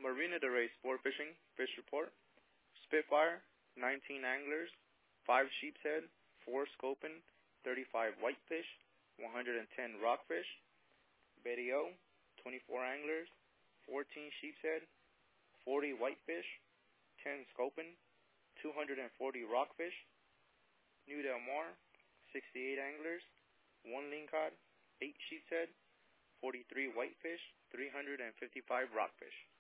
Marina de Rey Sport Fishing Fish Report. Spitfire, 19 anglers, 5 sheepshead, 4 sculpin, 35 whitefish, 110 rockfish. Betty O, 24 anglers, 14 sheepshead, 40 whitefish, 10 sculpin, 240 rockfish. New Del Mar, 68 anglers, 1 lingcod, 8 sheepshead, 43 whitefish, 355 rockfish.